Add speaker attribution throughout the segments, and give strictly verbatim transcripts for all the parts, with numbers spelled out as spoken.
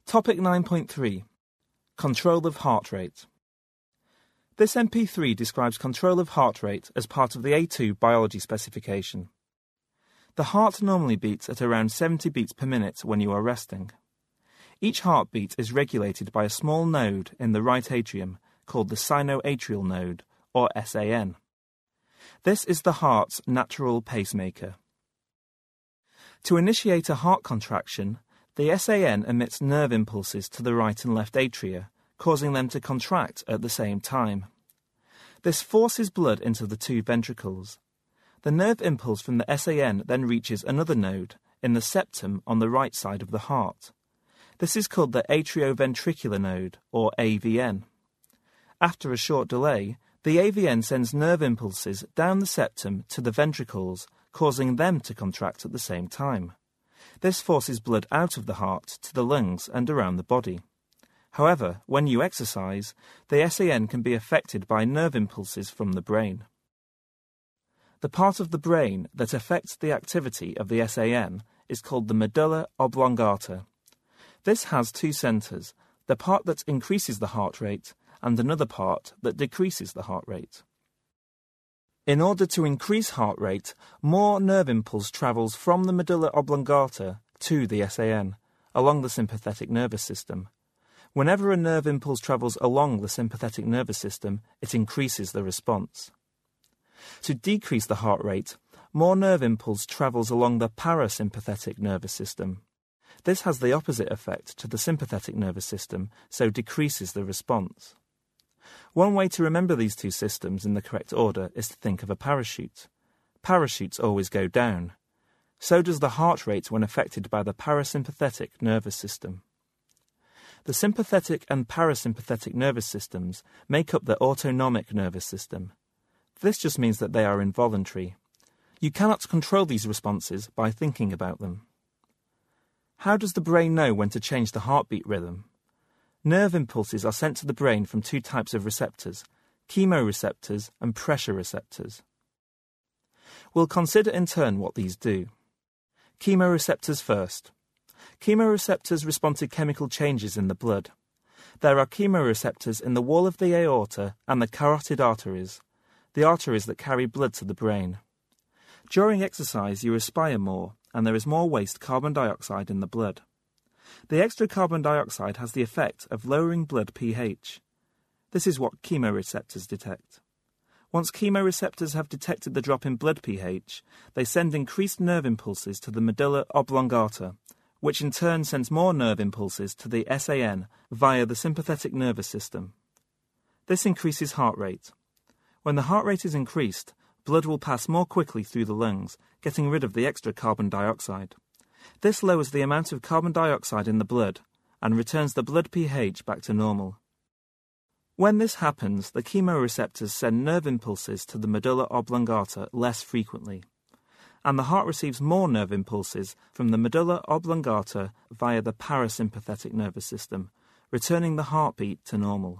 Speaker 1: Topic nine point three. Control of heart rate. This M P three describes control of heart rate as part of the A two biology specification. The heart normally beats at around seventy beats per minute when you are resting. Each heartbeat is regulated by a small node in the right atrium called the sinoatrial node, or S A N. This is the heart's natural pacemaker. To initiate a heart contraction, the S A N emits nerve impulses to the right and left atria, causing them to contract at the same time. This forces blood into the two ventricles. The nerve impulse from the S A N then reaches another node, in the septum on the right side of the heart. This is called the atrioventricular node, or A V N. After a short delay, the A V N sends nerve impulses down the septum to the ventricles, causing them to contract at the same time. This forces blood out of the heart to the lungs and around the body. However, when you exercise, the S A N can be affected by nerve impulses from the brain. The part of the brain that affects the activity of the S A N is called the medulla oblongata. This has two centres, the part that increases the heart rate and another part that decreases the heart rate. In order to increase heart rate, more nerve impulse travels from the medulla oblongata to the S A N, along the sympathetic nervous system. Whenever a nerve impulse travels along the sympathetic nervous system, it increases the response. To decrease the heart rate, more nerve impulse travels along the parasympathetic nervous system. This has the opposite effect to the sympathetic nervous system, so decreases the response. One way to remember these two systems in the correct order is to think of a parachute. Parachutes always go down. So does the heart rate when affected by the parasympathetic nervous system. The sympathetic and parasympathetic nervous systems make up the autonomic nervous system. This just means that they are involuntary. You cannot control these responses by thinking about them. How does the brain know when to change the heartbeat rhythm? Nerve impulses are sent to the brain from two types of receptors, chemoreceptors and pressure receptors. We'll consider in turn what these do. Chemoreceptors first. Chemoreceptors respond to chemical changes in the blood. There are chemoreceptors in the wall of the aorta and the carotid arteries, the arteries that carry blood to the brain. During exercise, you respire more, and there is more waste carbon dioxide in the blood. The extra carbon dioxide has the effect of lowering blood pH. This is what chemoreceptors detect. Once chemoreceptors have detected the drop in blood pH, they send increased nerve impulses to the medulla oblongata, which in turn sends more nerve impulses to the S A N via the sympathetic nervous system. This increases heart rate. When the heart rate is increased, blood will pass more quickly through the lungs, getting rid of the extra carbon dioxide. This lowers the amount of carbon dioxide in the blood and returns the blood pH back to normal. When this happens, the chemoreceptors send nerve impulses to the medulla oblongata less frequently, and the heart receives more nerve impulses from the medulla oblongata via the parasympathetic nervous system, returning the heartbeat to normal.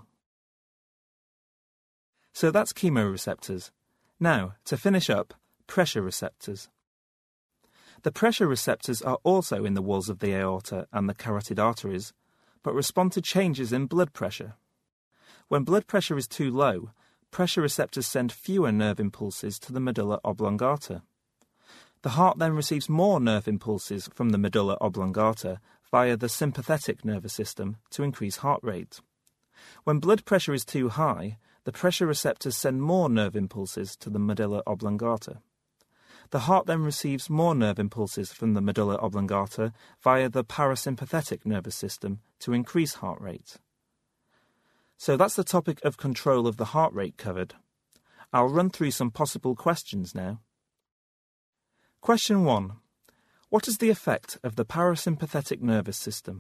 Speaker 1: So that's chemoreceptors. Now, to finish up, pressure receptors. The pressure receptors are also in the walls of the aorta and the carotid arteries, but respond to changes in blood pressure. When blood pressure is too low, pressure receptors send fewer nerve impulses to the medulla oblongata. The heart then receives more nerve impulses from the medulla oblongata via the sympathetic nervous system to increase heart rate. When blood pressure is too high, the pressure receptors send more nerve impulses to the medulla oblongata. The heart then receives more nerve impulses from the medulla oblongata via the parasympathetic nervous system to increase heart rate. So that's the topic of control of the heart rate covered. I'll run through some possible questions now. Question one. What is the effect of the parasympathetic nervous system?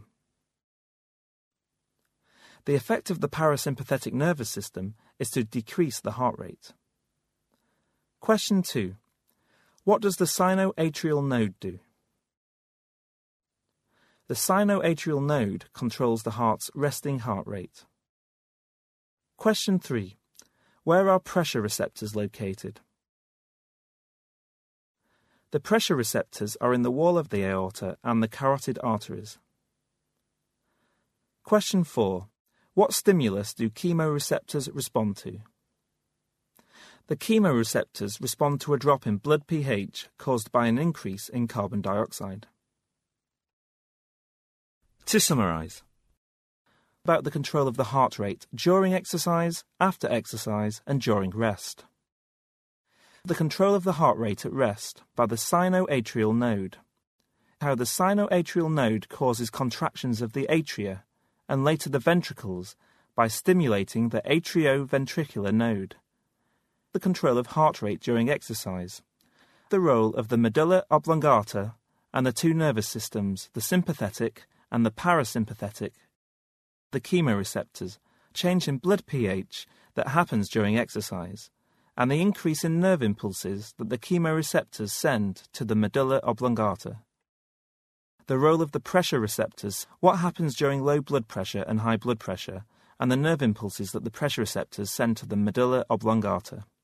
Speaker 1: The effect of the parasympathetic nervous system is to decrease the heart rate. Question two. What does the sinoatrial node do? The sinoatrial node controls the heart's resting heart rate. Question three. Where are pressure receptors located? The pressure receptors are in the wall of the aorta and the carotid arteries. Question four. What stimulus do chemoreceptors respond to? The chemoreceptors respond to a drop in blood pH caused by an increase in carbon dioxide. To summarise, about the control of the heart rate during exercise, after exercise and during rest. The control of the heart rate at rest by the sinoatrial node. How the sinoatrial node causes contractions of the atria and later the ventricles by stimulating the atrioventricular node. The control of heart rate during exercise. The role of the medulla oblongata and the two nervous systems, the sympathetic and the parasympathetic. The chemoreceptors, change in blood pH that happens during exercise, and the increase in nerve impulses that the chemoreceptors send to the medulla oblongata. The role of the pressure receptors, what happens during low blood pressure and high blood pressure, and the nerve impulses that the pressure receptors send to the medulla oblongata.